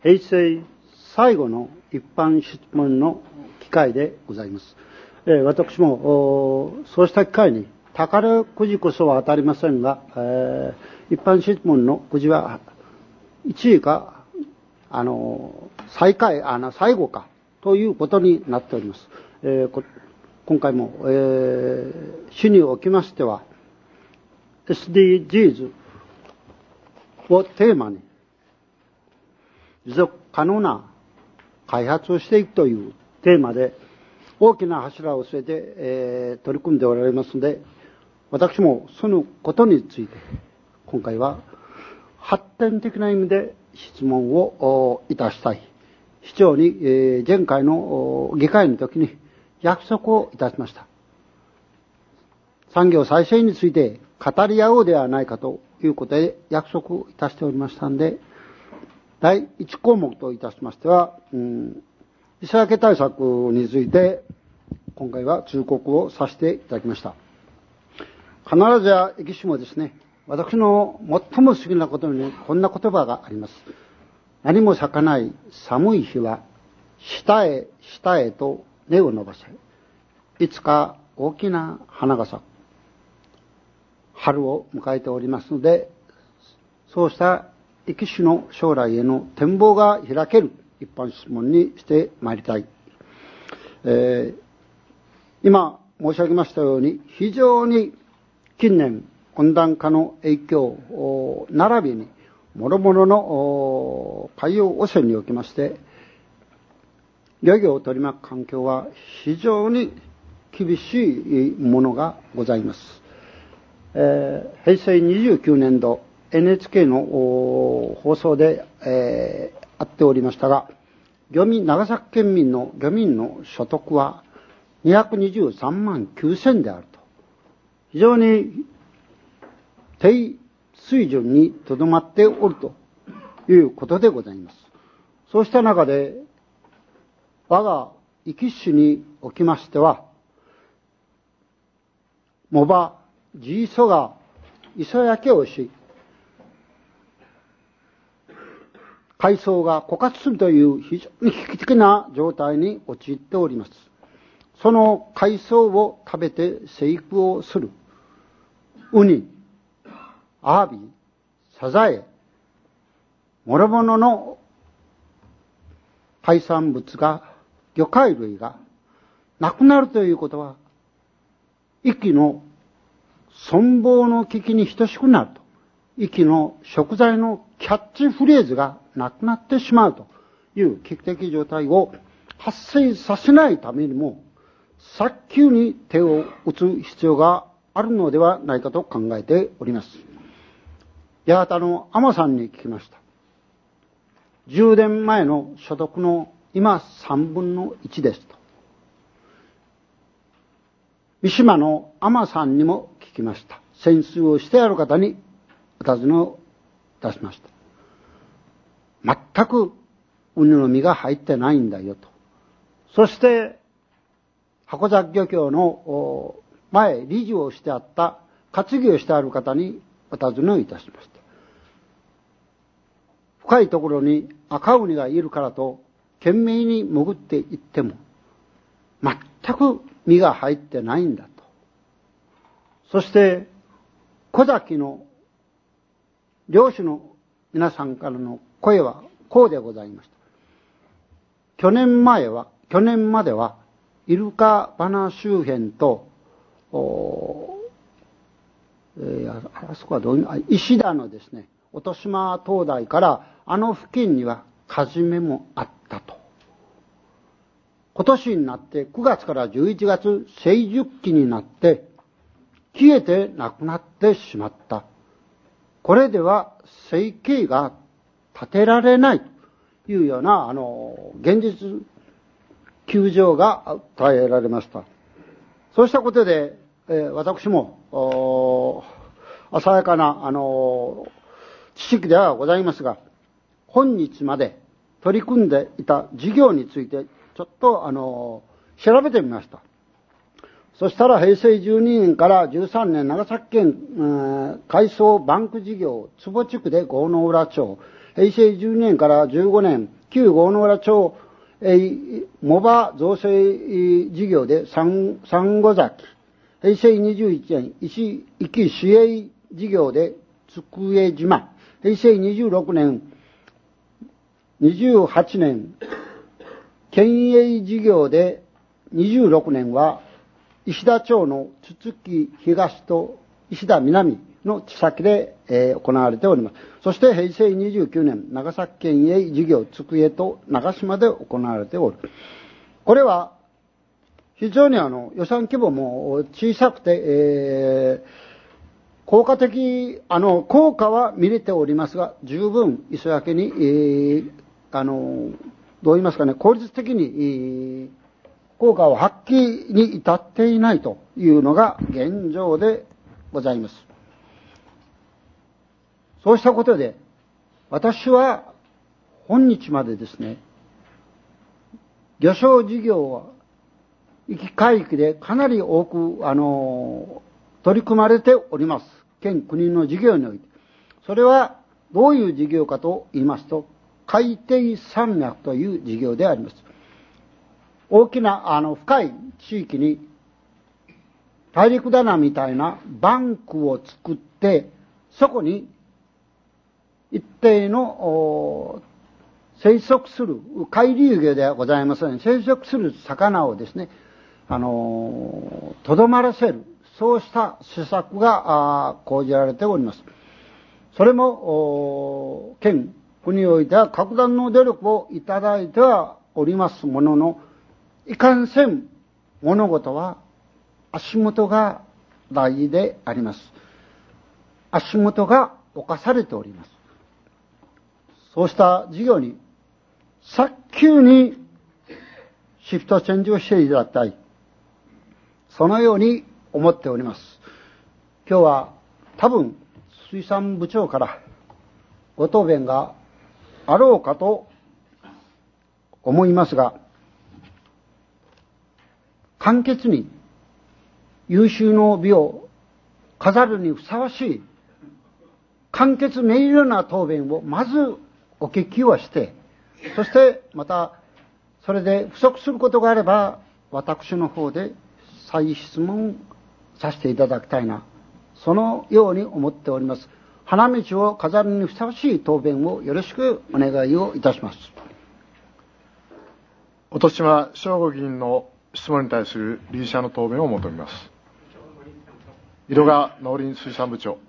平成最後の一般質問の機会でございます。私もそうした機会に宝くじこそは当たりませんが、一般質問のくじは1位か最後かということになっております。今回も、主におきましては SDGs をテーマに持続可能な開発をしていくというテーマで大きな柱を据えて、取り組んでおられますので、私もそのことについて今回は発展的な意味で質問をいたしたい。市長に、前回の議会の時に約束をいたしました。産業再生について語り合おうではないかということで約束をいたしておりましたので、第1項目といたしましては、磯焼け対策について今回は通告をさせていただきました。必ずや駅士もですね、私の最も好きなことにこんな言葉があります。何も咲かない寒い日は下へ下へと根を伸ばせ、いつか大きな花が咲く。春を迎えておりますので、そうした駅士の将来への展望が開ける一般質問にしてまいりたい。今申し上げましたように、非常に近年温暖化の影響並びに諸々の海洋汚染におきまして漁業を取り巻く環境は非常に厳しいものがございます。平成29年度 NHK の放送で、あっておりましたが、長崎県民の漁民の所得は223万9000であると、非常に低水準にとどまっておるということでございます。そうした中で我が壱岐市におきましては、藻場地磯が磯焼けをし、海藻が枯渇するという非常に危機的な状態に陥っております。その海藻を食べて生育をするウニ、アワビ、サザエ、諸々の海産物が、魚介類がなくなるということは、壱岐の存亡の危機に等しくなると。壱岐の食材のキャッチフレーズがなくなってしまうという危機的状態を発生させないためにも、早急に手を打つ必要があるのではないかと考えております。八幡の海女さんに聞きました。10年前の所得の今3分の1ですと。三島の海女さんにも聞きました。潜水をしてある方にお尋ねをいたしました。全くウニの身が入ってないんだよと。そして箱崎漁協の前理事をしてあった担ぎをしてある方にお尋ねをいたしました。深いところに赤ウニがいるからと懸命に潜っていっても全く身が入ってないんだと。そして小崎の漁師の皆さんからの声はこうでございました。去年まではイルカ鼻周辺とあそこはどういう石田のですね、音島灯台から付近にはカジメもあったと。今年になって9月から11月成熟期になって消えてなくなってしまった。これでは生計が立てられないというような現実窮状が伝えられました。そうしたことで、私も鮮やかな知識ではございますが、本日まで取り組んでいた事業についてちょっと調べてみました。そしたら平成12年から13年長崎県海藻バンク事業坪地区で郷野浦町、平成12年から15年旧郷野浦町、藻場造成事業で三五崎、平成21年、壱岐市営事業で机島、平成26年、28年、県営事業で26年は、石田町のつつき東と石田南の地先で、行われております。そして平成29年、長崎県営事業つくえと長島で行われておる。これは、非常に予算規模も小さくて、効果的、効果は見れておりますが、十分磯焼けに、どう言いますかね、効率的に、効果を発揮に至っていないというのが現状でございます。そうしたことで、私は本日までですね、漁礁事業は、壱岐海域でかなり多く、取り組まれております。県国の事業において。それはどういう事業かと言いますと、海底山脈という事業であります。大きな深い地域に大陸棚みたいなバンクを作って、そこに一定の生息する海流魚ではございません。生息する魚をですね、とどまらせる、そうした施策が講じられております。それも県国においては格段の努力をいただいてはおりますものの、いかんせん物事は足元が大事であります。足元が侵されております。そうした事業に早急にシフトチェンジをしていただきたい。そのように思っております。今日は多分水産部長からご答弁があろうかと思いますが、簡潔に優秀の美を飾るにふさわしい簡潔明瞭な答弁をまずお聞きをして、そしてまたそれで不足することがあれば私の方で再質問させていただきたいな、そのように思っております。花道を飾るにふさわしい答弁をよろしくお願いをいたします。 音島正吾議員の質問に対する理事者の答弁を求めます。色賀農林水産部長。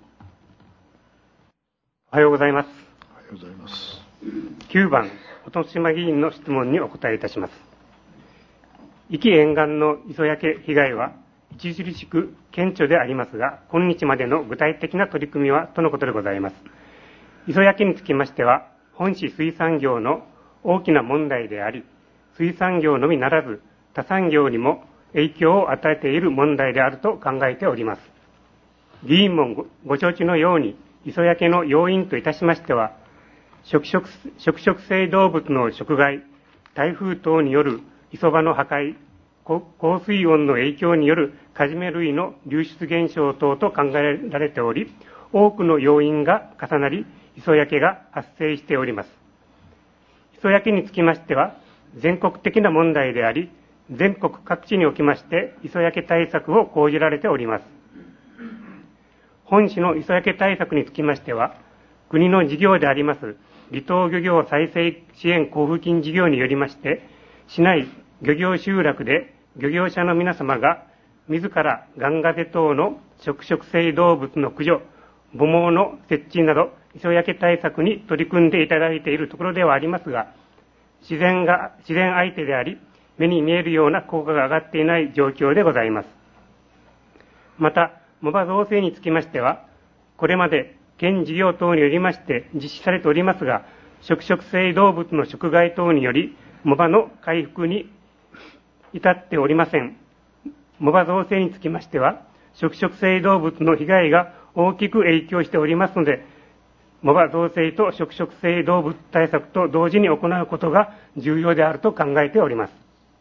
おはようございます。 おはようございます。 9番、音島議員の質問にお答えいたします。壱岐沿岸の磯焼け被害は著しく顕著でありますが、今日までの具体的な取り組みはとのことでございます。磯焼けにつきましては、本市水産業の大きな問題であり、水産業のみならず他産業にも影響を与えている問題であると考えております。議員もご承知のように、磯焼けの要因といたしましては、食性動物の食害、台風等による磯場の破壊、高水温の影響によるカジメ類の流出現象等と考えられており、多くの要因が重なり、磯焼けが発生しております。磯焼けにつきましては、全国的な問題であり、全国各地におきまして磯焼け対策を講じられております。本市の磯焼け対策につきましては、国の事業であります離島漁業再生支援交付金事業によりまして、市内漁業集落で漁業者の皆様が自らガンガゼ等の食性動物の駆除、母網の設置など磯焼け対策に取り組んでいただいているところではありますが、自然相手であり、目に見えるような効果が上がっていない状況でございます。また、藻場造成につきましては、これまで県事業等によりまして実施されておりますが、食性動物の食害等により、藻場の回復に至っておりません。藻場造成につきましては、食性動物の被害が大きく影響しておりますので、藻場造成と食性動物対策と同時に行うことが重要であると考えております。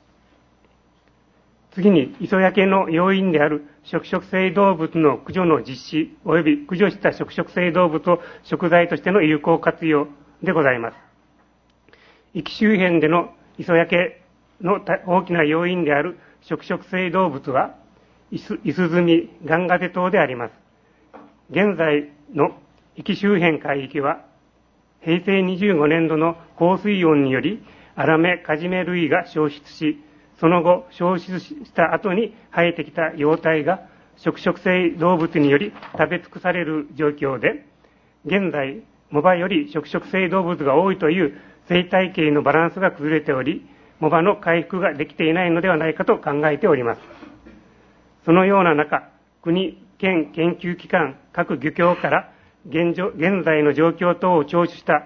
次に、磯焼けの要因である食性動物の駆除の実施及び駆除した食性動物を食材としての有効活用でございます。 壱岐周辺での磯焼けの大きな要因である食食性動物は、イスズミ、ガンガゼ等であります。現在の壱岐周辺海域は、平成25年度の降水温により、アラメ、カジメ類が消失し、その後、消失した後に生えてきた幼体が食食性動物により食べ尽くされる状況で、現在、藻場より食食性動物が多いという生態系のバランスが崩れており、藻場の回復ができていないのではないかと考えております。そのような中、国、県研究機関、各漁協から現在の状況等を聴取した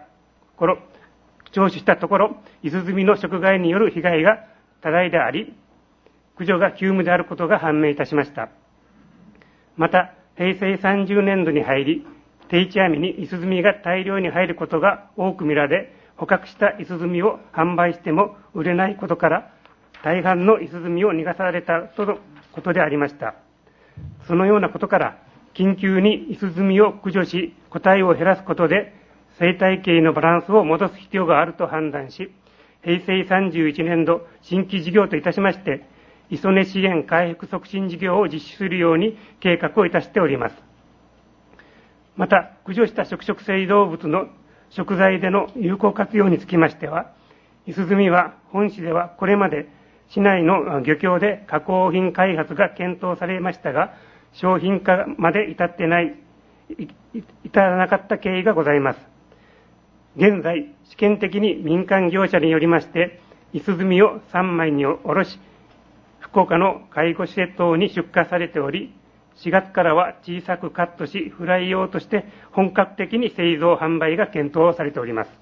ところ、イスズミの食害による被害が多大であり、駆除が急務であることが判明いたしました。また、平成30年度に入り、定置網にイスズミが大量に入ることが多く見られ、捕獲したイスズミを販売しても売れないことから、大半のイスズミを逃がされたとのことでありました。そのようなことから、緊急にイスズミを駆除し、個体を減らすことで、生態系のバランスを戻す必要があると判断し、平成31年度新規事業といたしまして、磯根資源回復促進事業を実施するように計画をいたしております。また、駆除した食食性動物の食材での有効活用につきましては、イスズミは本市ではこれまで市内の漁協で加工品開発が検討されましたが、商品化まで至らなかった経緯がございます。現在、試験的に民間業者によりまして、イスズミを3枚におろし、福岡の介護施設等に出荷されており、4月からは小さくカットし、フライ用として本格的に製造販売が検討されております。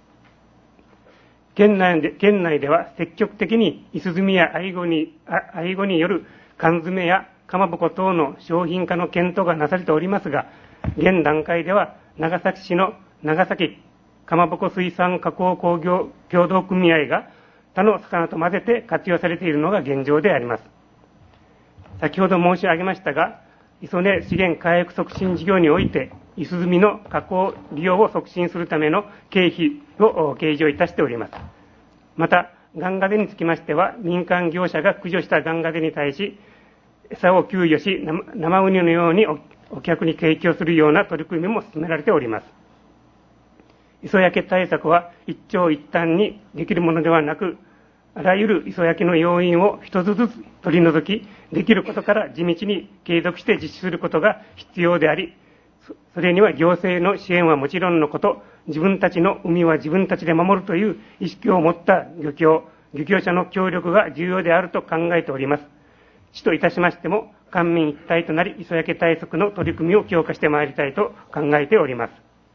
県内では積極的にイスズミやアイゴによる缶詰やかまぼこ等の商品化の検討がなされておりますが、現段階では長崎市の長崎かまぼこ水産加工工業協同組合が他の魚と混ぜて活用されているのが現状であります。先ほど申し上げましたが、磯根資源回復促進事業において、イスズミの加工利用を促進するための経費を計上いたしております。また、ガンガゼにつきましては、民間業者が駆除したガンガゼに対し、餌を給与し、生ウニのようにお客に提供するような取り組みも進められております。磯焼け対策は一長一短にできるものではなく、あらゆる磯焼けの要因を一つずつ取り除き、できることから地道に継続して実施することが必要であり、それには行政の支援はもちろんのこと、自分たちの海は自分たちで守るという意識を持った漁業者の協力が重要であると考えております。市といたしましても、官民一体となり、磯焼け対策の取り組みを強化してまいりたいと考えております。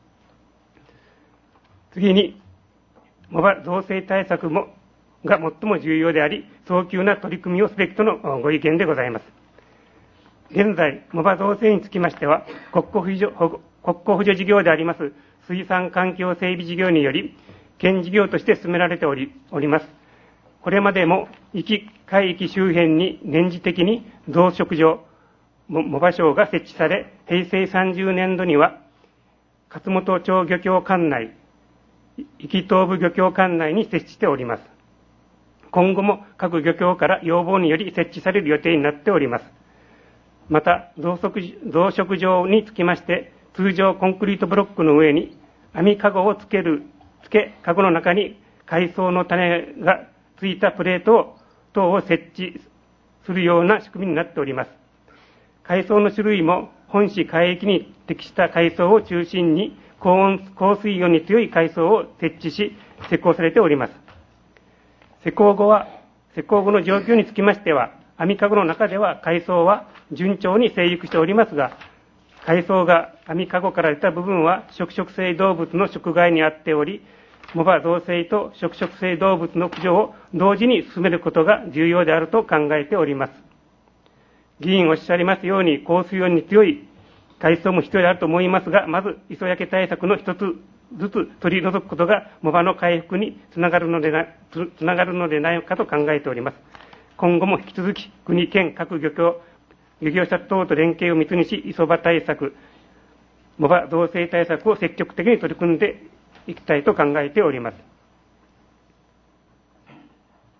次に、藻場造成対策が最も重要であり、早急な取り組みをすべきとのご意見でございます。現在、藻場造成につきましては、国庫扶助事業であります水産環境整備事業により、県事業として進められております。これまでも、壱岐海域周辺に年次的に増殖場、藻場廠が設置され、平成30年度には、勝本町漁協管内、壱岐東部漁協管内に設置しております。今後も各漁協から要望により設置される予定になっております。また、増殖場につきまして、通常コンクリートブロックの上に網かごをつけ、かごの中に海藻の種がついたプレート等を設置するような仕組みになっております。海藻の種類も本市海域に適した海藻を中心に高水温に強い海藻を設置し、施工されております。施工後の状況につきましては、網かごの中では海藻は順調に生育しておりますが、海藻が網かごから出た部分は食食性動物の食害にあっており、藻場造成と食食性動物の駆除を同時に進めることが重要であると考えております。議員おっしゃりますように、高水温に強い海藻も必要であると思いますが、まず磯焼け対策の一つずつ取り除くことが藻場の回復につながるのでないかと考えております。今後も引き続き国、県、各漁業者等と連携を密にし、磯場対策、藻場造成対策を積極的に取り組んでいきたいと考えております。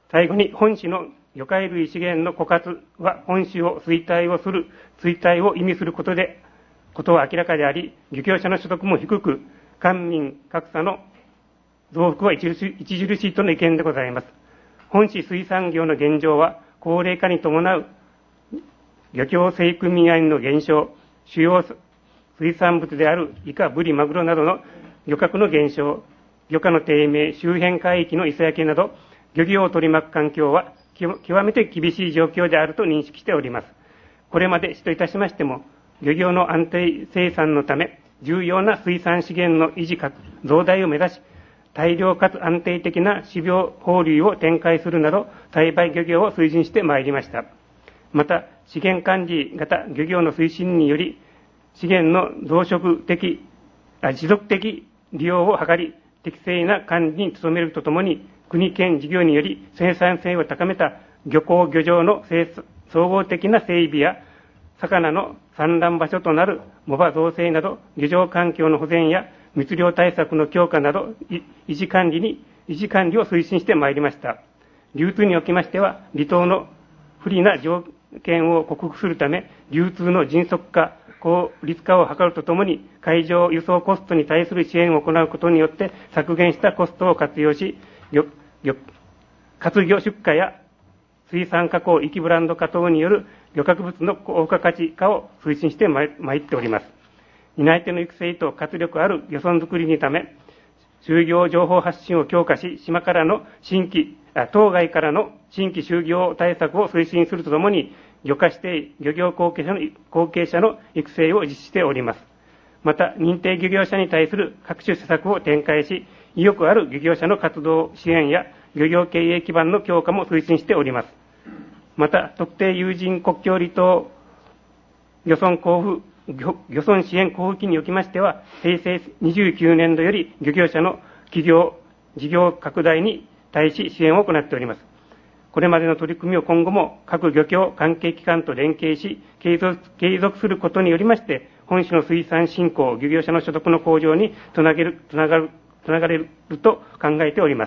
最後に、本市の魚介類資源の枯渇は本市を衰退を意味することは明らかであり、漁業者の所得も低く、官民格差の増幅は著しいとの意見でございます。本市水産業の現状は、高齢化に伴う漁協生育組合の減少、主要水産物であるイカ、ブリ、マグロなどの漁獲の減少、漁価の低迷、周辺海域の磯焼けなど、漁業を取り巻く環境は極めて厳しい状況であると認識しております。これまで市といたしましても、漁業の安定生産のため、重要な水産資源の維持か増大を目指し、大量かつ安定的な種苗放流を展開するなど、栽培漁業を推進してまいりました。また、資源管理型漁業の推進により、資源の持続的利用を図り、適正な管理に努めるとともに、国県事業により生産性を高めた漁港漁場の総合的な整備や、魚の産卵場所となる藻場造成など、漁場環境の保全や密漁対策の強化など、維持管理を推進してまいりました。流通におきましては、離島の不利な条件を克服するため、流通の迅速化、効率化を図るとともに、海上輸送コストに対する支援を行うことによって削減したコストを活用し、活魚出荷や水産加工、域ブランド化等による漁獲物の高付加価値化を推進してまいっております。担い手の育成と活力ある漁村づくりにため、就業情報発信を強化し、島外からの新規就業対策を推進するとともに、漁家指定漁業後継者の育成を実施しております。また、認定漁業者に対する各種施策を展開し、意欲ある漁業者の活動支援や漁業経営基盤の強化も推進しております。また、特定有人国境離島漁村支援交付金におきましては、平成29年度より漁業者の事業拡大に対し支援を行っております。これまでの取り組みを今後も各漁協関係機関と連携し、継続することによりまして、本市の水産振興、漁業者の所得の向上につながれると考えております。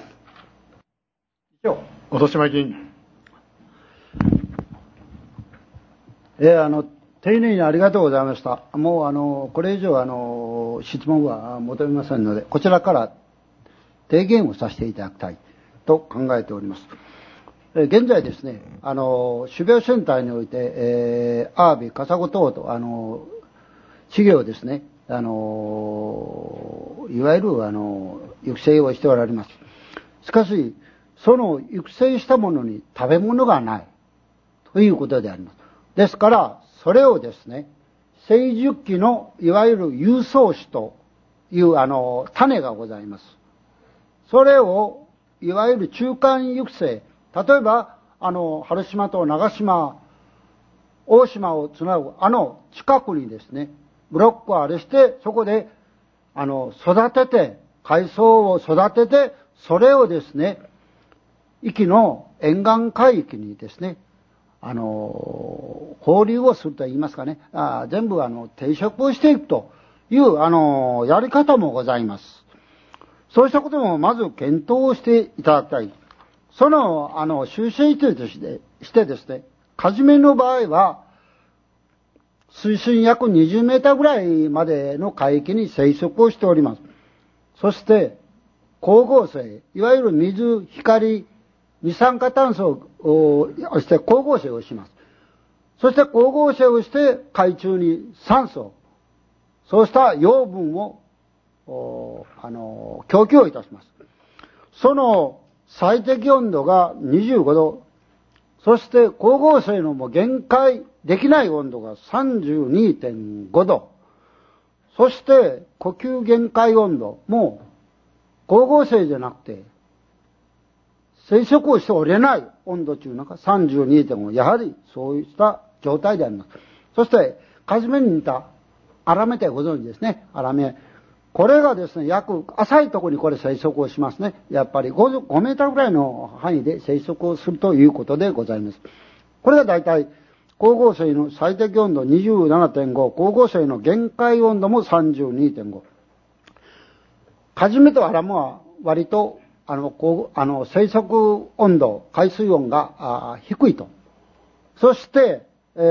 元島議員。 丁寧にありがとうございました。もうこれ以上質問は求めませんので、こちらから提言をさせていただきたいと考えております。現在ですね、種苗センターにおいて、アワビ、カサゴ等と、稚魚をですね、いわゆる、育成をしておられます。しかし、その育成したものに食べ物がない、ということであります。ですから、それをですね、成熟期の、いわゆる有草種という、種がございます。それを、いわゆる中間育成、例えば、春島と長島、大島をつなぐ、近くにですね、ブロックをあれして、そこで、育てて、海藻を育てて、それをですね、壱岐の沿岸海域にですね、放流をすると言いますかね、全部定食をしていくという、やり方もございます。そうしたこともまず検討をしていただきたい。その、修正としてですね、カジメの場合は、水深約20メーターぐらいまでの海域に生息をしております。そして、光合成、いわゆる水、光、二酸化炭素をして光合成をします。そして光合成をして海中に酸素、そうした養分を、供給をいたします。その最適温度が25度、そして光合成のも限界できない温度が 32.5 度、そして呼吸限界温度も光合成じゃなくて生殖をしておれない温度というのが 32.5、やはりそういった状態であります。そしてカジメに似たアラメってご存知ですね。アラメ、これがですね、浅いところにこれ生息をしますね。やっぱり 5メーターぐらいの範囲で生息をするということでございます。これが大体、光合成の最適温度 27.5、光合成の限界温度も 32.5。カジメとアラモは割と生息温度、海水温が低いと。そして、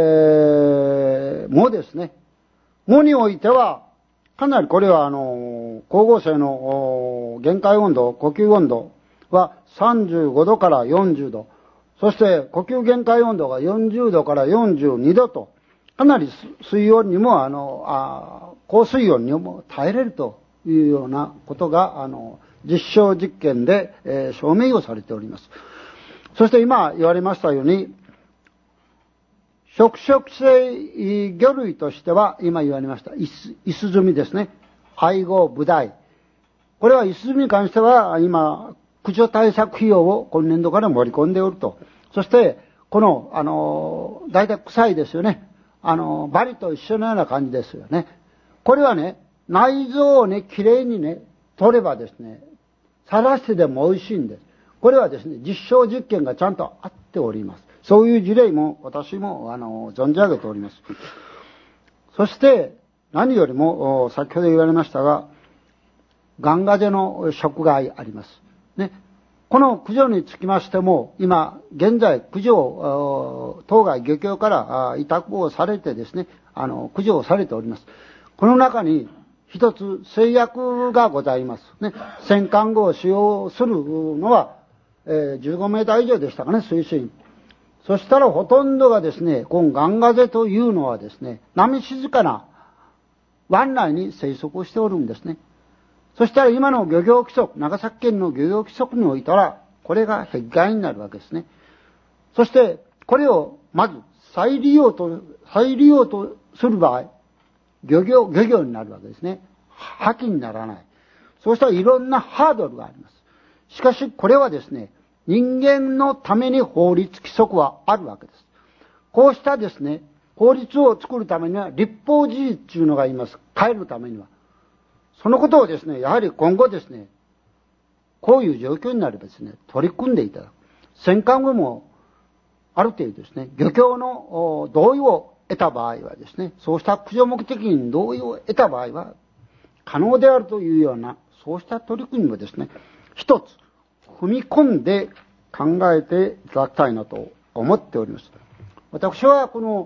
藻ですね。藻においては、かなりこれは光合成の限界温度、呼吸温度は35度から40度。そして呼吸限界温度が40度から42度と、かなり水温にも高水温にも耐えれるというようなことが実証実験で、証明をされております。そして今言われましたように、触食性魚類としては、今言われました、イスズミですね。アイゴ、ブダイ。これはイスズミに関しては、今、駆除対策費用を今年度から盛り込んでおると。そして、この、大体臭いですよね。バリと一緒のような感じですよね。これはね、内臓をね、きれいにね、取ればですね、さらしてでも美味しいんです。これはですね、実証実験がちゃんとあっております。そういう事例も私も存じ上げております。そして何よりも先ほど言われましたが、ガンガゼの食害あります。ね。この駆除につきましても、今現在駆除、当該漁協から委託をされてですね、駆除をされております。この中に一つ制約がございます。ね。戦艦具を使用するのは、15メーター以上でしたかね、水深。そしたらほとんどがですね、このガンガゼというのはですね、波静かな湾内に生息しておるんですね。そしたら今の漁業規則、長崎県の漁業規則においたら、これが弊害になるわけですね。そして、これをまず再利用とする場合、漁業になるわけですね。破棄にならない。そうしたらいろんなハードルがあります。しかし、これはですね、人間のために法律規則はあるわけです。こうしたですね、法律を作るためには立法事実というのがいます。変えるためには。そのことをですね、やはり今後ですね、こういう状況になればですね、取り組んでいただく。戦艦後も、ある程度ですね、漁協の同意を得た場合はですね、そうした駆除目的に同意を得た場合は、可能であるというような、そうした取り組みもですね、一つ、踏み込んで考えていただきたいなと思っております。私はこの、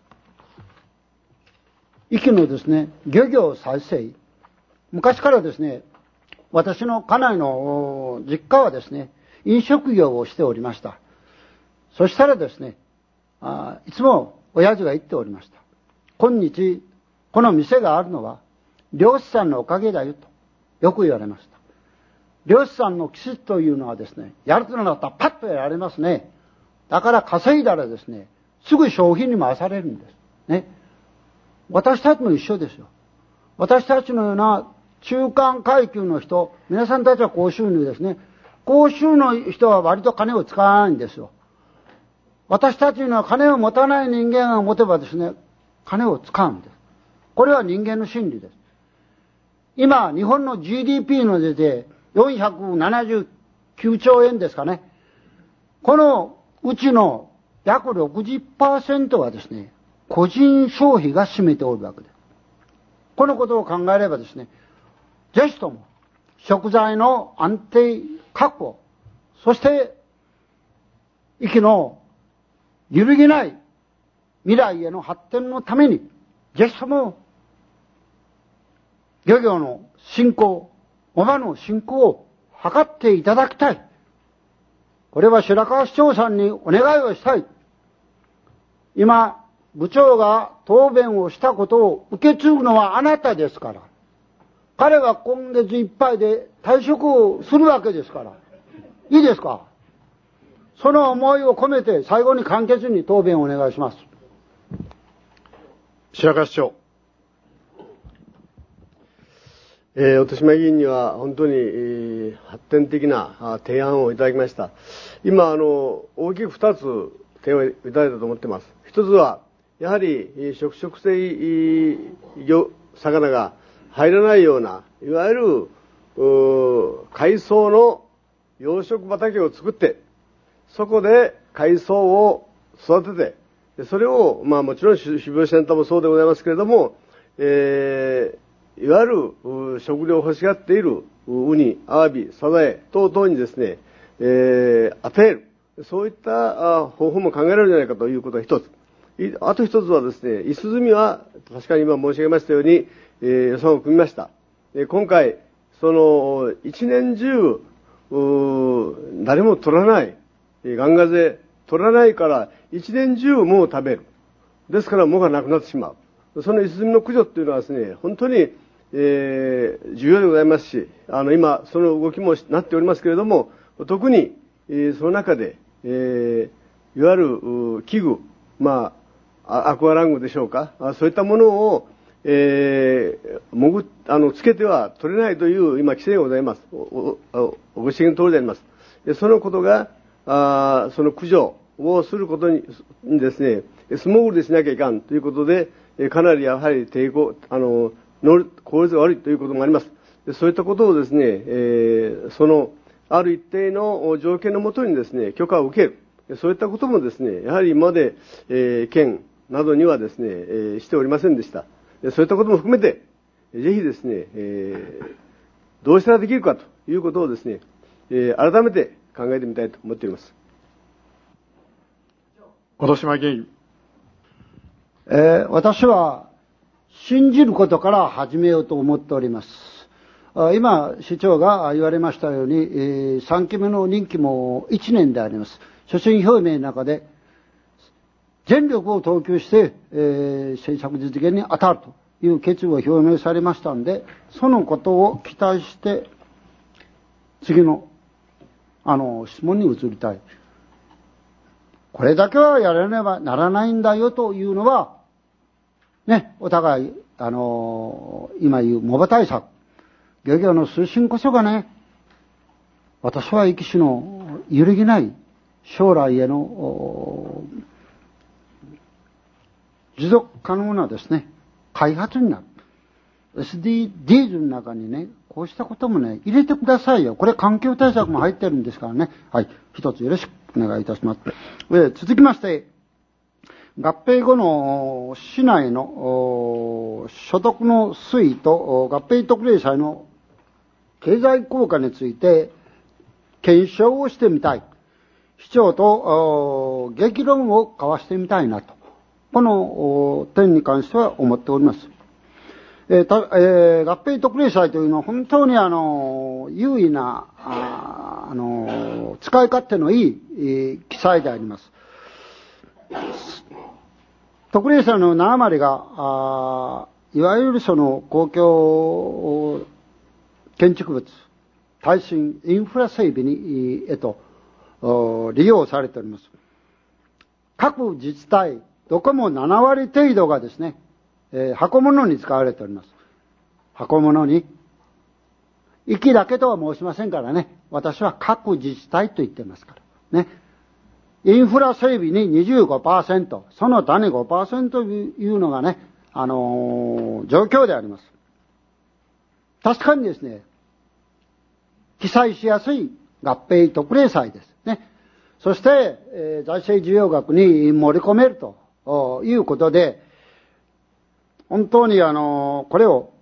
壱岐のですね、漁業再生、昔からですね、私の家内の実家はですね、飲食業をしておりました。そしたらですね、いつも親父が言っておりました。今日、この店があるのは、漁師さんのおかげだよと、よく言われました。漁師さんの気質というのはですね、やるとなったらパッとやられますね。だから稼いだらですね、すぐ商品に回されるんです。ね。私たちも一緒ですよ。私たちのような中間階級の人、皆さんたちは高収入ですね。高収入の人は割と金を使わないんですよ。私たちのは金を持たない人間が持てばですね、金を使うんです。これは人間の心理です。今、日本の GDP の出て、479兆円ですかね。このうちの約 60% はですね、個人消費が占めておるわけです。このことを考えればですね、ぜひとも食材の安定確保、そして壱岐の揺るぎない未来への発展のために、ぜひとも漁業の振興、藻場の振興を図っていただきたい。これは白川市長さんにお願いをしたい。今、部長が答弁をしたことを受け継ぐのはあなたですから。彼は今月いっぱいで退職をするわけですから。いいですか？その思いを込めて最後に簡潔に答弁をお願いします。 白川市長。 音島議員には本当に発展的な提案をいただきました。今、大きく2つ提案をいただいたと思っています。一つは、やはり触食性魚が入らないような、いわゆる海藻の養殖畑を作って、そこで海藻を育てて、それを、もちろん種苗センターもそうでございますけれども、 いわゆる食料を欲しがっているウニ、アワビ、サザエ等々にですね、与える。そういった方法も考えられるんじゃないかということが一つ。あと一つはですね、イスズミは確かに今申し上げましたように、予算を組みました。今回、その一年中、誰も取らない、ガンガゼ取らないから一年中もう食べる。ですから藻がなくなってしまう。そのイスズミの駆除っていうのはですね、本当に、重要でございますし、今その動きもなっておりますけれども、特に、その中で、いわゆる器具、アクアラングでしょうか、そういったものを、つけては取れないという今規制がございます。ご指摘の通りであります。そのことが、その駆除をすることにですね、素潜りしなきゃいかんということで、かなりやはり効率が悪いということもあります。そういったことをですね、そのある一定の条件のもとにですね、許可を受ける。そういったこともですね、やはり今まで、県などにはですね、しておりませんでした。そういったことも含めて、ぜひですね、どうしたらできるかということをですね、改めて考えてみたいと思っております。 小島議員。 私は信じることから始めようと思っております。今、市長が言われましたように、3期目の任期も1年であります。所信表明の中で、全力を投球して、政策実現に当たるという決意を表明されましたので、そのことを期待して、次の、質問に移りたい。これだけはやらねばならないんだよというのは、ね、お互い、今言うモバ対策、漁業の推進こそがね、私は生き死の揺るぎない将来への持続可能なですね、開発になる。SDGs の中にね、こうしたこともね、入れてくださいよ。これ環境対策も入ってるんですからね。はい。一つよろしくお願いいたします。続きまして、合併後の市内の所得の推移と合併特例債の経済効果について検証をしてみたい。市長と激論を交わしてみたいなと。この点に関しては思っております。合併特例債というのは本当に優位な、使い勝手のいい記載であります。特例債の7割が、いわゆるその公共建築物、耐震、インフラ整備に、利用されております。各自治体、どこも7割程度がですね、箱物に使われております。箱物に。息だけとは申しませんからね。私は各自治体と言ってますから。ね。インフラ整備に 25%、その他に 5% というのがね、状況であります。確かにですね、記載しやすい合併特例債です。ね。そして、財政需要額に盛り込めるということで、本当にこれを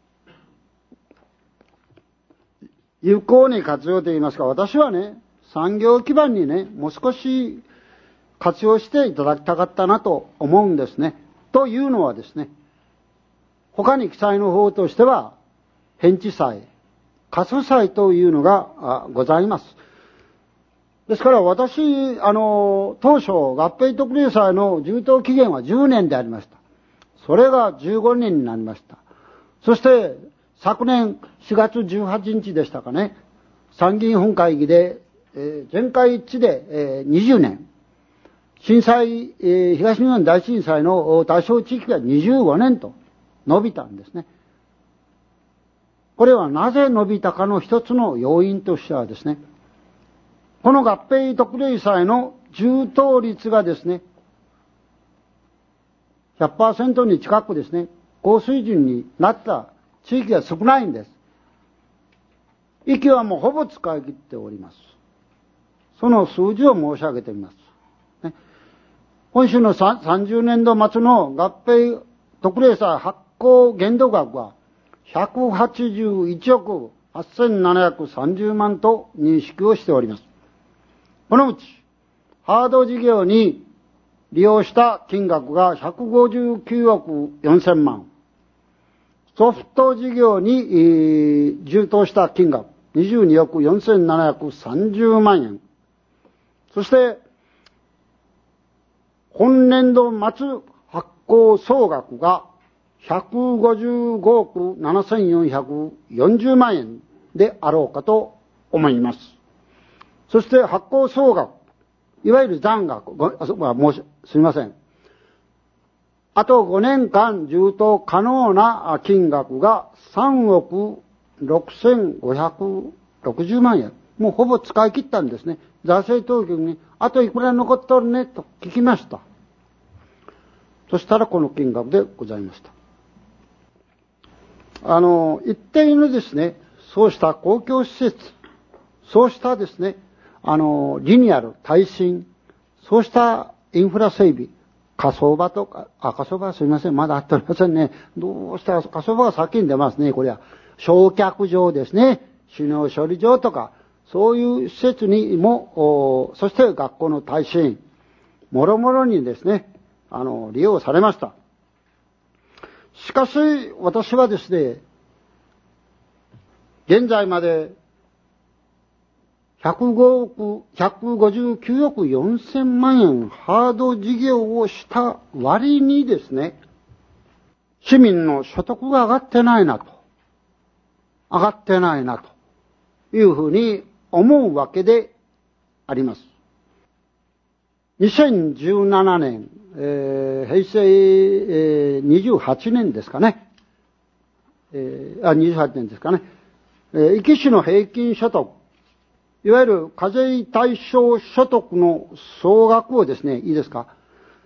有効に活用といいますか、私はね、産業基盤にね、もう少し活用していただきたかったなと思うんですね。というのはですね、他に記載の方としては、返地債、過疎債というのがございます。ですから私、当初合併特例債の充当期限は10年でありました。それが15年になりました。そして、昨年4月18日でしたかね、参議院本会議で、全会一致で、20年。震災、東日本大震災の対象地域が25年と伸びたんですね。これはなぜ伸びたかの一つの要因としてはですね、この合併特例債の充当率がですね、100% に近くですね、高水準になった地域が少ないんです。息はもうほぼ使い切っております。その数字を申し上げてみます。ね、今週の30年度末の合併特例債発行限度額は 181億8730万と認識をしております。このうち、ハード事業に利用した金額が159億4000万。ソフト事業に充当した金額22億4730万円。そして、本年度末発行総額が155億7440万円であろうかと思います。そして発行総額、いわゆる残額、すみません。あと5年間充当可能な金額が3億6560万円。もうほぼ使い切ったんですね。財政当局に、あといくら残っとるねと聞きました。そしたらこの金額でございました。一定のですね、そうした公共施設、そうしたですね、リニアル、耐震、そうしたインフラ整備、火葬場とか、火葬場はすみません、まだあっておりませんね。どうしたら火葬場が先に出ますね、これは。焼却場ですね、首脳処理場とか、そういう施設にも、そして学校の耐震、もろもろにですね、利用されました。しかし、私はですね、現在まで159億4000万円ハード事業をした割にですね、市民の所得が上がってないなというふうに思うわけであります。2017年、平成、28年ですかね。28年ですかね。壱岐市の平均所得、いわゆる課税対象所得の総額をですね、いいですか。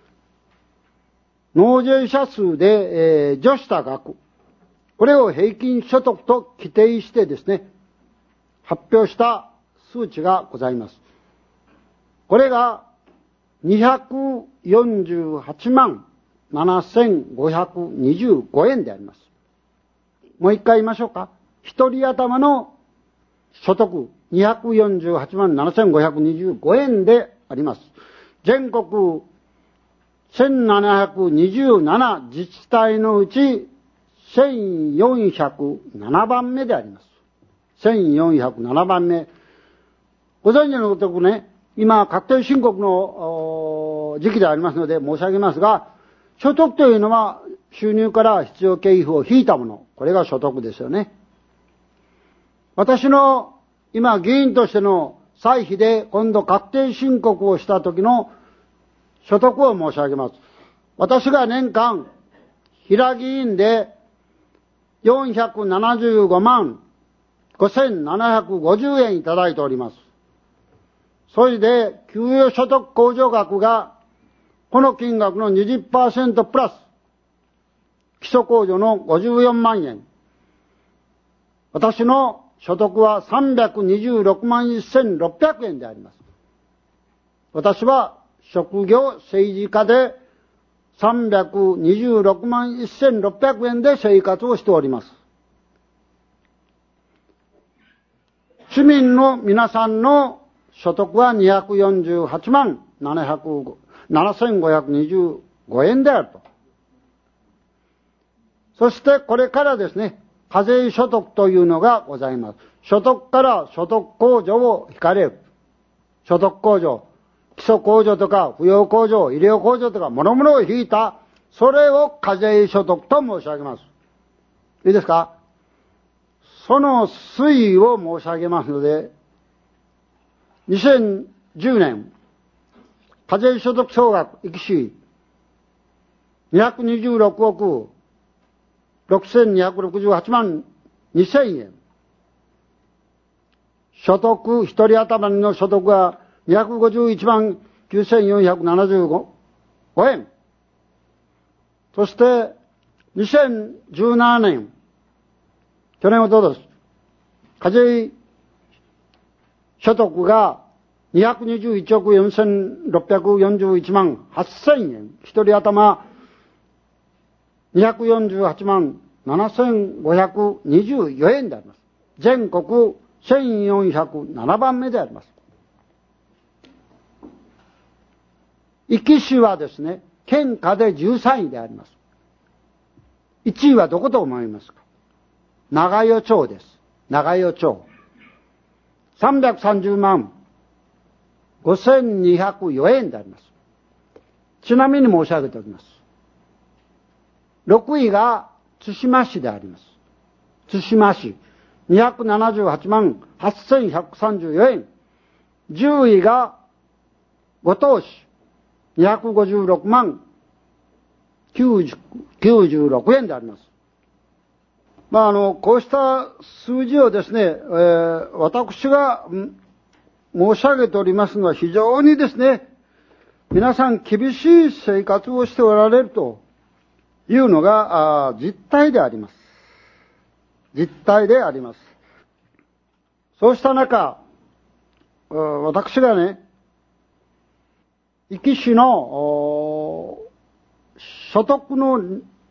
納税者数で、除した額、これを平均所得と規定してですね、発表した数値がございます。これが248万7525円であります。もう一回言いましょうか。一人頭の所得248万7525円であります。全国1727自治体のうち1407番目であります。1407番目。ご存知のごとくね、今確定申告の時期でありますので申し上げますが、所得というのは収入から必要経費を引いたもの。これが所得ですよね。私の今議員としての歳費で今度確定申告をした時の所得を申し上げます。私が年間平議員で475万5750円いただいております。それで給与所得控除額がこの金額の 20% プラス基礎控除の54万円。私の所得は326万1600円であります。私は職業政治家で326万1600円で生活をしております。市民の皆さんの所得は248万7525円であると。そしてこれからですね、課税所得というのがございます。所得から所得控除を引かれる。所得控除、基礎控除とか扶養控除、医療控除とか諸々を引いた、それを課税所得と申し上げます。いいですか？その推移を申し上げますので、2010年、課税所得総額、壱岐市、226億6268万2000円。所得、一人頭の所得が251万9475円。そして、2017年、去年おととし、課税所得が221億4641万8000円。一人頭248万 7524円であります。全国1407番目であります。壱岐市はですね、県下で13位であります。1位はどこと思いますか？長与町です。長与町。330万5204円であります。ちなみに申し上げております。6位が対馬市であります。対馬市。278万8134円。10位が五島市。256万96円であります。こうした数字をですね、私が申し上げておりますのは非常にですね、皆さん厳しい生活をしておられるというのが実態であります。実態であります。そうした中、私がね、壱岐市の所得の、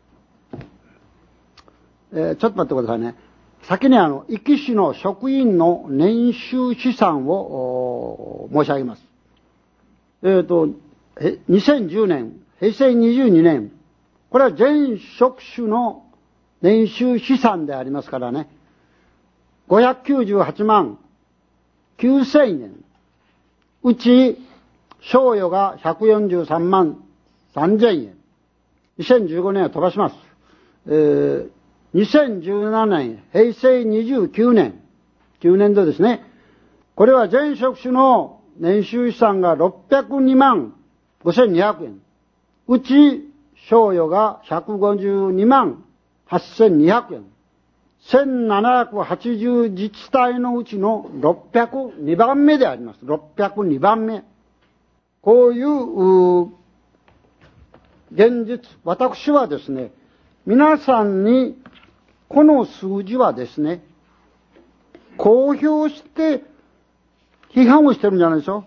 ちょっと待ってくださいね。先に壱岐市の職員の年収資産を申し上げます。2010年、平成22年、これは全職種の年収資産でありますからね、598万9000円。うち、賞与が143万3000円。2015年は飛ばします。2017年、平成29年、9年度ですね。これは全職種の年収資産が602万5200円。うち、賞与が152万8200円。1780自治体のうちの602番目であります。602番目。こういう現実、私はですね、皆さんにこの数字はですね、公表して批判をしてるんじゃないでしょ。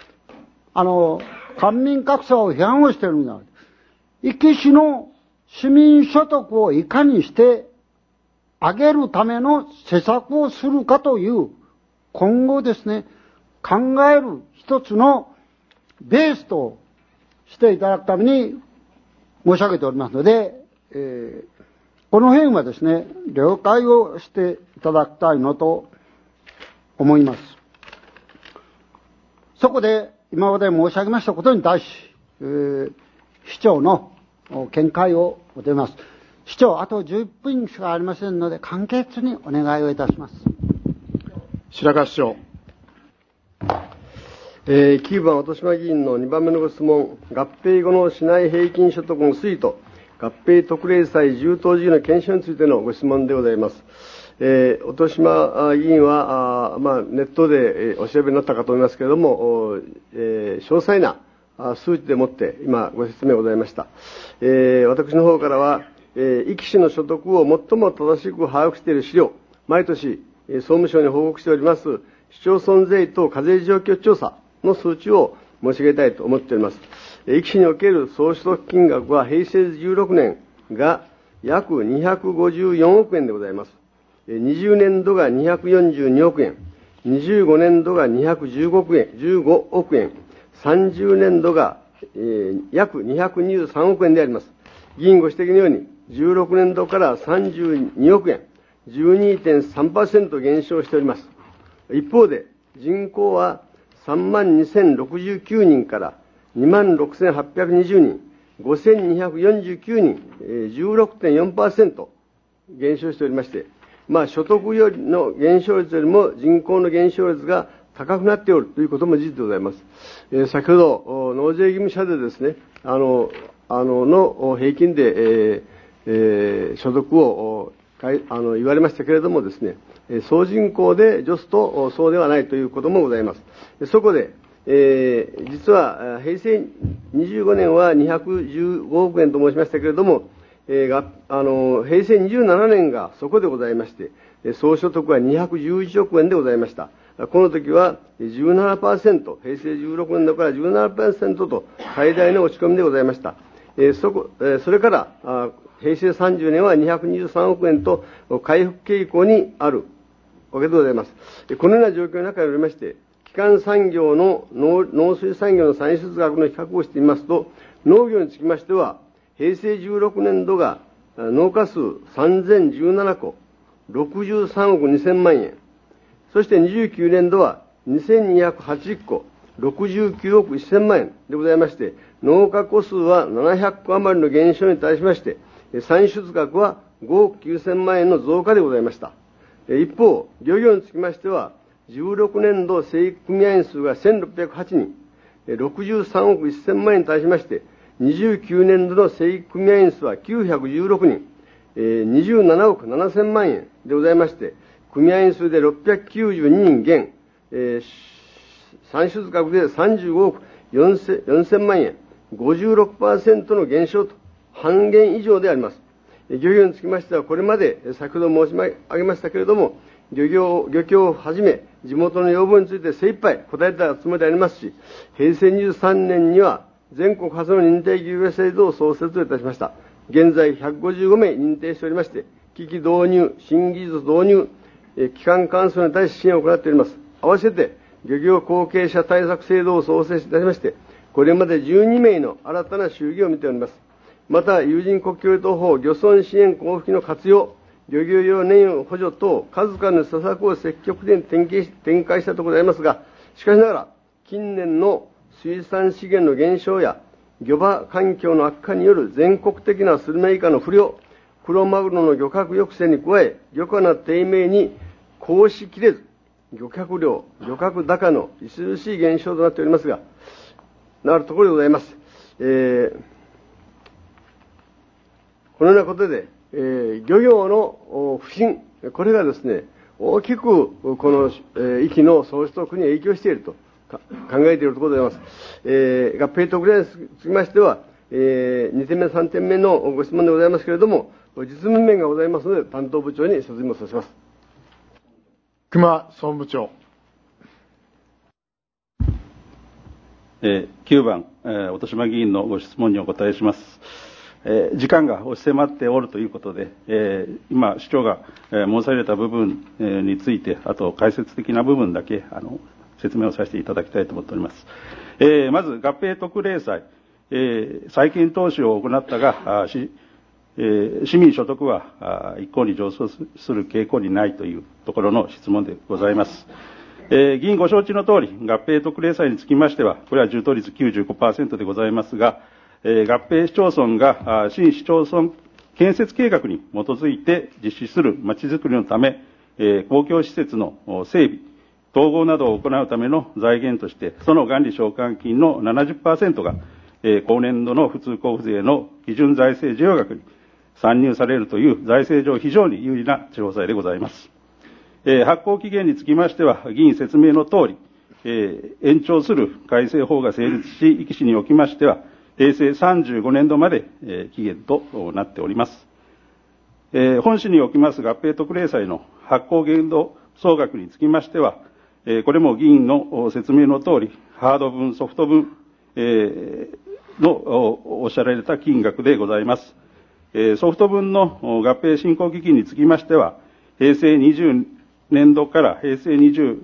官民格差を批判をしてるんじゃない。壱岐市の市民所得をいかにして上げるための施策をするかという、今後ですね、考える一つのベースとしていただくために申し上げておりますので、この辺はですね、了解をしていただきたいのと思います。そこで今まで申し上げましたことに対し、市長の見解を求めます。市長、あと10分しかありませんので、簡潔にお願いをいたします。 白川市長。 9番、音島議員の2番目のご質問、合併後の市内平均所得の推移と、合併特例債充当時の検証についてのご質問でございます。音島議員は、ネットでお調べになったかと思いますけれども、詳細な数値でもって今ご説明ございました。私の方からは、壱岐市の所得を最も正しく把握している資料、毎年総務省に報告しております市町村税と課税状況調査の数値を申し上げたいと思っております。壱岐市における総所得金額は平成16年が約254億円でございます。20年度が242億円、25年度が215億円、15億円、30年度が、約223億円であります。議員ご指摘のように、16年度から32億円、12.3% 減少しております。一方で、人口は32,069人から26,820人、5,249人、16.4% 減少しておりまして、所得よりの減少率よりも人口の減少率が高くなっておるということも事実でございます。先ほど、納税義務者でですね、の平均で、所得を言われましたけれどもですね、総人口で除すとそうではないということもございます。そこで、実は平成25年は215億円と申しましたけれども、平成27年がそこでございまして、総所得は211億円でございました。この時は 17%、平成16年度から 17% と最大の落ち込みでございました。 それから平成30年は223億円と回復傾向にあるわけでございます。このような状況の中におりまして、基幹産業の農水産業の産出額の比較をしてみますと、農業につきましては、平成16年度が農家数3017戸、63億2000万円。そして29年度は2280戸、69億1000万円でございまして、農家戸数は700戸余りの減少に対しまして、産出額は5億9000万円の増加でございました。一方、漁業につきましては、16年度生育組合員数が1608人、63億1000万円に対しまして、29年度の生育組合員数は916人、27億7000万円でございまして、組合員数で692人減、産出額で35億4000万円、56% の減少と、半減以上であります。漁業につきましては、これまで先ほど申し上げましたけれども、漁協をはじめ、地元の要望について精一杯答えたつもりでありますし、平成23年には全国初の認定漁業制度を創設いたしました。現在155名認定しておりまして、機器導入、新技術導入、基幹監査に対し支援を行っております。合わせて、漁業後継者対策制度を創設いたしまして、これまで12名の新たな収益を見ております。また、有人国協等法漁村支援交付金の活用、漁業用燃油補助等、数々の施策を積極的に展開したところでありますが、しかしながら、近年の水産資源の減少や、漁場環境の悪化による全国的なスルメイカの不漁、黒マグロの漁獲抑制に加え、漁価の低迷に抗しきれず、漁獲量、漁獲高の著しい減少となっておりますが、なるところでございます。このようなことで、漁業の不振、これがですね、大きくこの壱岐の総取得に影響していると考えているところでございます。合併特例につきましては、2点目、3点目のご質問でございますけれども、実務面がございますので、担当部長に説明をさせます。 熊総務部長。 9番、音島議員のご質問にお答えします。時間が押し迫っておるということで、今、市長が申された部分について、あと解説的な部分だけ説明をさせていただきたいと思っております。まず、合併特例債、債金投資を行ったが、市民所得は一向に上昇する傾向にないというところの質問でございます。議員ご承知の通り、合併特例債につきましては、これは充当率 95% でございますが、合併市町村が新市町村建設計画に基づいて実施するまちづくりのため、公共施設の整備、統合などを行うための財源として、その元利償還金の 70% が、後年度の普通交付税の基準財政需要額に算入されるという財政上非常に有利な地方債でございます。発行期限につきましては、議員説明の通り、延長する改正法が成立し、壱岐市におきましては、平成35年度まで期限となっております。本市におきます合併特例債の発行限度総額につきましては、これも議員の説明の通り、ハード分、ソフト分のおっしゃられた金額でございます。ソフト分の合併進行基金につきましては、平成20年度から平成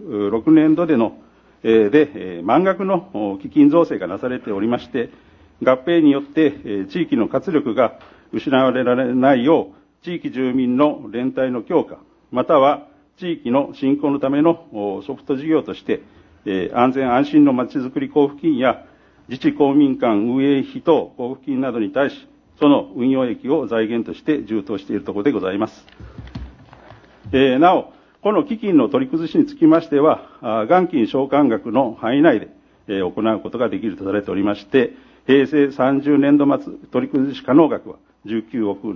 26年度で満額の基金造成がなされておりまして、合併によって地域の活力が失われられないよう、地域住民の連帯の強化、または地域の振興のためのソフト事業として、安全安心のまちづくり交付金や自治公民館運営費等交付金などに対し、その運用益を財源として充当しているところでございます。なお、この基金の取り崩しにつきましては、元金償還額の範囲内で行うことができるとされておりまして、平成30年度末取り崩し可能額は19億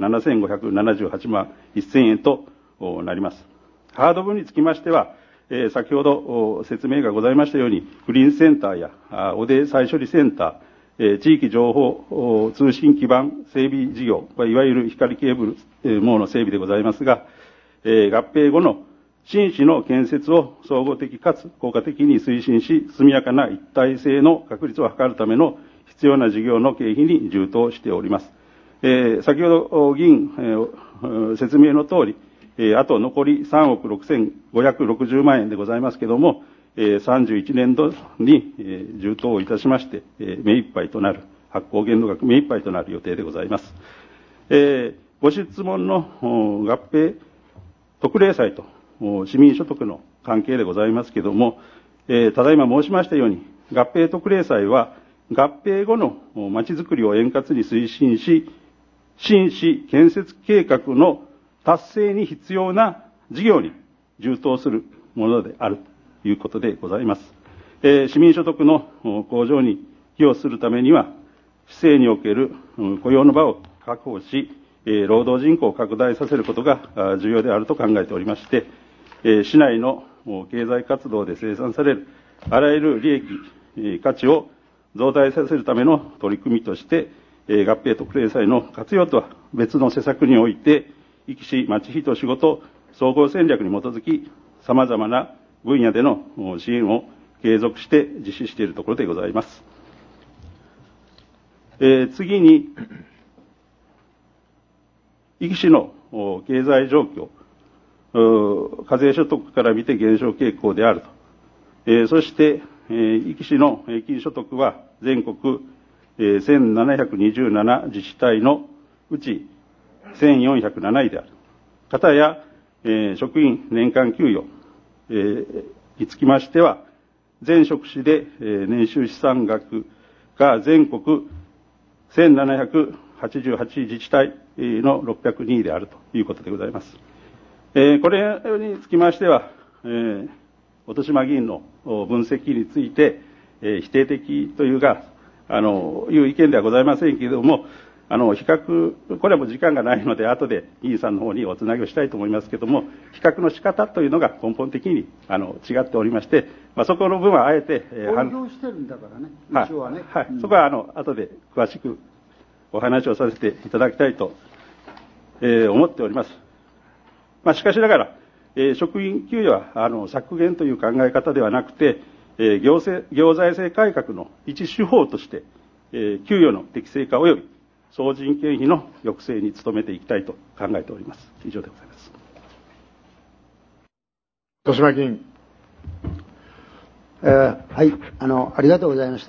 7578万1000円となります。ハード分につきましては、先ほど説明がございましたように、グリーンセンターや汚泥再処理センター、地域情報通信基盤整備事業、いわゆる光ケーブル網の整備でございますが、合併後の新市の建設を総合的かつ効果的に推進し、速やかな一体性の確立を図るための必要な事業の経費に充当しております。先ほど議員、説明の通り、あと残り3億6560万円でございますけれども、31年度に充当いたしまして、目いっぱいとなる、発行限度額目いっぱいとなる予定でございます。ご質問の合併特例債と市民所得の関係でございますけれども、ただいま申しましたように、合併特例債は合併後のまちづくりを円滑に推進し、新市建設計画の達成に必要な事業に充当するものであるということでございます。市民所得の向上に寄与するためには、市政における雇用の場を確保し、労働人口を拡大させることが重要であると考えておりまして、市内の経済活動で生産されるあらゆる利益、価値を増大させるための取り組みとして、合併特例債の活用とは別の施策において、壱岐市まち人仕事総合戦略に基づき、様々な分野での支援を継続して実施しているところでございます。次に、壱岐市の経済状況、課税所得から見て減少傾向であると。そして、壱岐市の平均所得は全国1727自治体のうち1407位である。かたや、職員年間給与、につきましては、全職種で年収資産額が全国1788自治体の602位であるということでございます。これにつきましては、音島議員の分析について、否定的というか、いう意見ではございませんけれども、比較、これはもう時間がないので、後で議員さんの方におつなぎをしたいと思いますけれども、比較の仕方というのが根本的に違っておりまして、そこの部分はあえて、 公表してるんだからね、一応はね。 はい、そこは後で詳しくお話をさせていただきたいと、思っております。しかしながら、職員給与は削減という考え方ではなくて、行財政改革の一手法として、給与の適正化及び総人件費の抑制に努めていきたいと考えております。以上でございます。 豊島議員。 はい、ありがとうございました。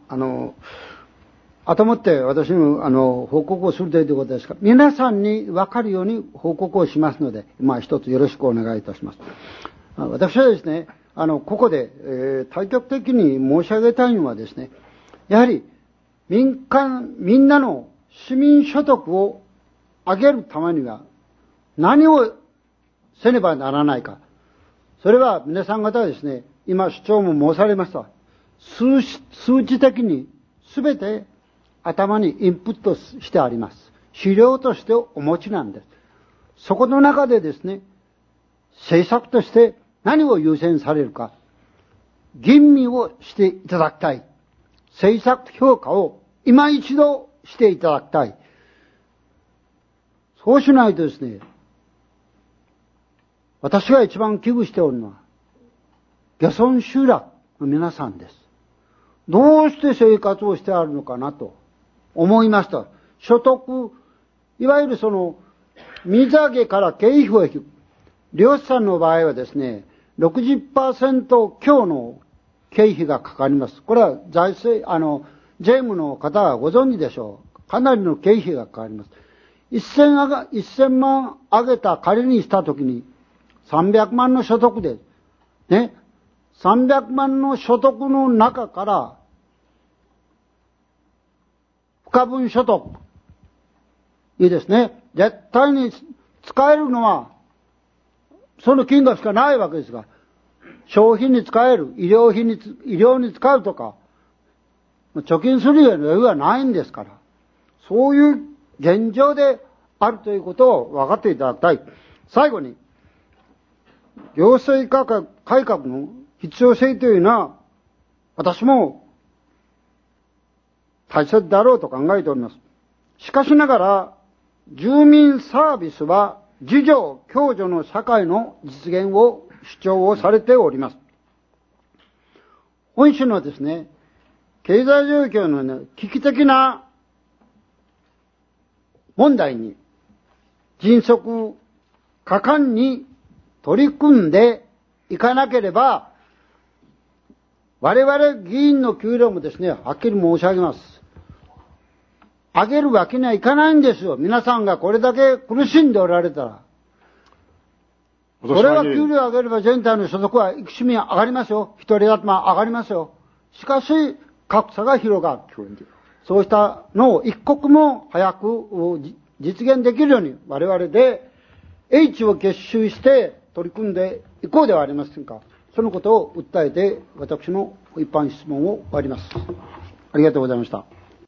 後もって私も報告をするということですが、皆さんに分かるように報告をしますので、一つよろしくお願いいたします。私はですね、ここで、対極的に申し上げたいのはですね、やはりみんなの市民所得を上げるためには何をせねばならないか。それは皆さん方はですね、今主張も申されました。数値的に全て頭にインプットしてあります。資料としてお持ちなんです。そこの中でですね、政策として何を優先されるか、吟味をしていただきたい。政策評価を今一度していただきたい。そうしないとですね、私が一番危惧しておるのは、漁村集落の皆さんです。どうして生活をしてあるのかなと思いました。所得、いわゆる水揚げから経費を引く。漁師さんの場合はですね、60% 強の経費がかかります。これは財政、税務の方はご存知でしょう。かなりの経費がかかります。1000万上げた仮にしたときに、300万の所得で、ね、300万の所得の中から、不可分所得。いいですね。絶対に使えるのは、その金額しかないわけですが、商品に使える、医療に使うとか、貯金するような余裕はないんですから、そういう現状であるということを分かっていただきたい。最後に、行政改革の必要性というのは、私も大切だろうと考えております。しかしながら、住民サービスは自助共助の社会の実現を主張をされております。本種のですね、 経済状況の、ね、危機的な問題に迅速、果敢に取り組んでいかなければ、我々議員の給料もですね、はっきり申し上げます。上げるわけにはいかないんですよ。皆さんがこれだけ苦しんでおられたら。これは給料上げれば全体の所得は生きしみ上がりますよ。一人頭上がりますよ。しかし、格差が広がる。そうしたのを一刻も早く実現できるように我々で英知を結集して取り組んでいこうではありませんか。そのことを訴えて私の一般質問を終わります。ありがとうございました。